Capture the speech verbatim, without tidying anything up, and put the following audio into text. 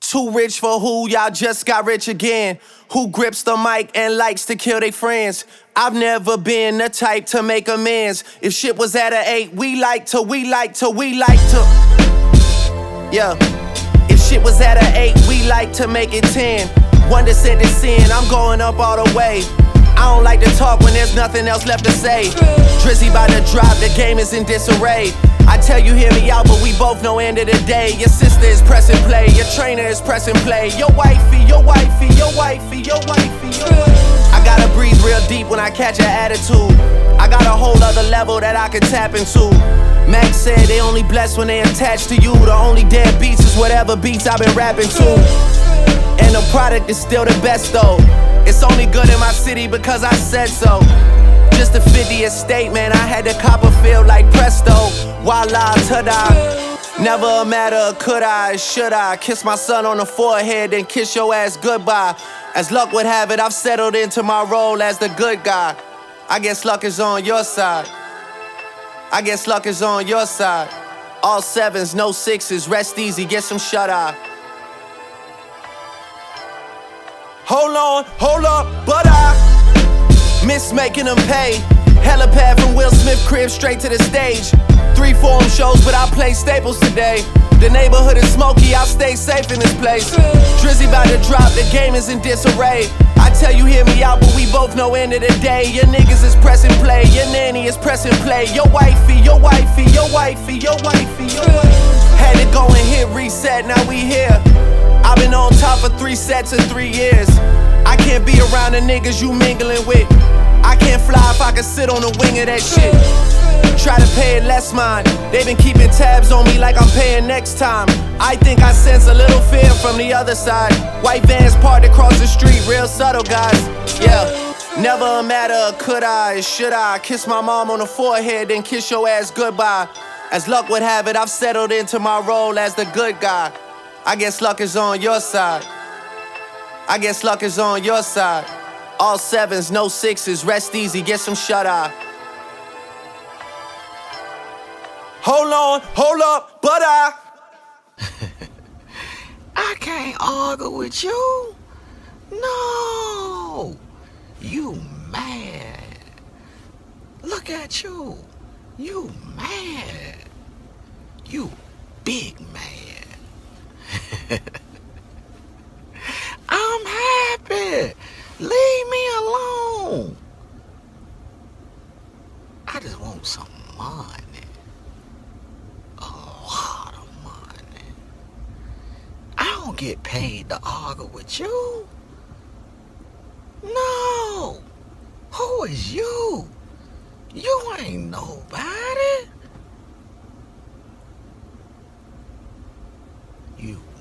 Too rich for who, y'all just got rich again. Who grips the mic and likes to kill their friends. I've never been the type to make amends. If shit was at an eight, we like to, we like to, we like to. Yeah. If shit was at an eight, we like to make it ten. One descent is sin, I'm going up all the way. I don't like to talk when there's nothing else left to say. Drizzy by the drop, the game is in disarray. I tell you, hear me out, but we both know end of the day. Your sister is pressing play, your trainer is pressing play. Your wifey, your wifey, your wifey, your wifey, your wifey. I gotta breathe real deep when I catch an attitude. I got a whole other level that I can tap into. Max said they only blessed when they attached to you. The only dead beats is whatever beats I've been rapping to. And the product is still the best though. It's only good in my city because I said so. Just a fiftieth state, man, I had the Copperfield like presto. Voila, ta-da. Never a matter of could I, should I. Kiss my son on the forehead, then kiss your ass goodbye. As luck would have it, I've settled into my role as the good guy. I guess luck is on your side. I guess luck is on your side. All sevens, no sixes, rest easy, get some shut-eye. Hold on, hold up, but I miss making them pay. Helipad from Will Smith crib straight to the stage. Three forum shows, but I play staples today. The neighborhood is smoky, I'll stay safe in this place. Drizzy about to drop, the game is in disarray. I tell you, hear me out, but we both know end of the day. Your niggas is pressing play, your nanny is pressing play. Your wifey, your wifey, your wifey, your wifey, your wifey. Had to go and hit reset, now we here. I've been on top for three sets in three years. I can't be around the niggas you mingling with. I can't fly if I can sit on the wing of that shit. Try to pay it less mind. They been keeping tabs on me like I'm paying next time. I think I sense a little fear from the other side. White vans parked across the street, real subtle guys. Yeah, never a matter of could I, should I. Kiss my mom on the forehead, then kiss your ass goodbye. As luck would have it, I've settled into my role as the good guy. I guess luck is on your side. I guess luck is on your side. All sevens, no sixes, rest easy, get some shut-eye. Hold on, hold up, but I I can't argue with you. No. You mad. Look at you. You mad. You big mad. I'm happy. Leave me alone. I just want some money. A lot of money. I don't get paid to argue with you. No. Who is you? You ain't nobody. You